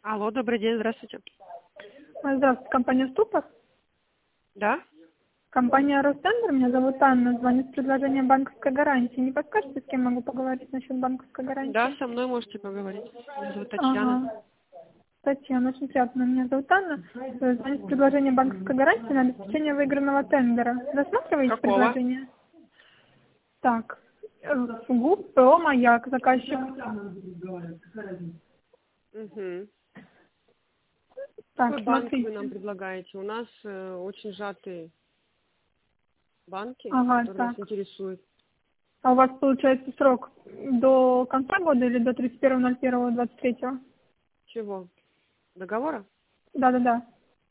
Алло, добрый день, здравствуйте. Здравствуйте, компания «Ступор». Да? Компания «Ростендер». Меня зовут Анна. Звоню с предложением банковской гарантии. Не подскажете, с кем могу поговорить насчет банковской Да, гарантии? со мной можете поговорить. Меня зовут Татьяна. Ага. Татьяна, очень приятно. Меня зовут Анна. Звоню с предложением банковской гарантии на обеспечение выигранного тендера. Рассматриваете Какого? предложение? Так. ГУП, ПО, «Маяк», заказчик. Угу. Так, Какой банк вы нам смотрите. предлагаете? У нас очень сжатые банки, Ага, которые нас так. интересуют. А у вас получается срок до конца года или до 31.01.23? Чего? Договора? Да-да-да.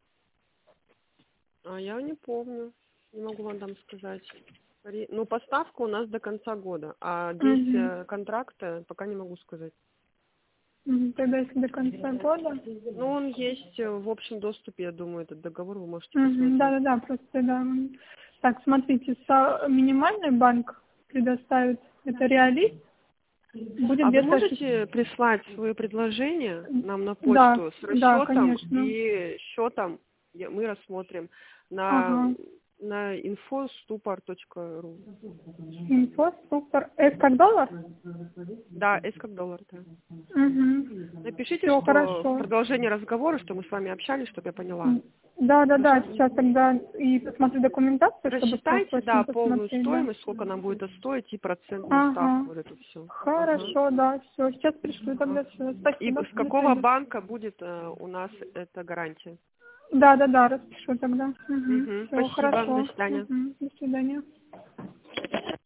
А я не помню. Не могу вам там сказать. Ну, поставка у нас до конца года, а действие контракта пока не могу сказать. Тогда если до конца года. Ну, он есть в общем доступе, я думаю, этот договор вы можете посмотреть. Да-да-да, просто да. Так, смотрите, минимальный банк предоставит, это реалист, будет А вы где-то можете прислать свои предложения нам на Да, почту с да, расчетом конечно. и счетом мы рассмотрим на, Ага. на info.stupor.ru. Инфо, супер. Это как доллар? Да, S как доллар, да. Напишите, Все, что в хорошо. продолжении разговора, что мы с вами общались, чтобы я поняла. Да-да-да, Хорошо? сейчас тогда и посмотрю документацию, чтобы сразу Рассчитайте, да, точно полную посмотреть, да. стоимость, сколько нам будет это стоить, и процентную ставку, Ага. вот это все. Хорошо, да, все. Сейчас пришлю тогда все. И Спасибо. с До какого свидания. банка будет у нас эта гарантия? Да-да-да, распишу тогда. Угу. Все, Спасибо, до хорошо. свидания. До свидания.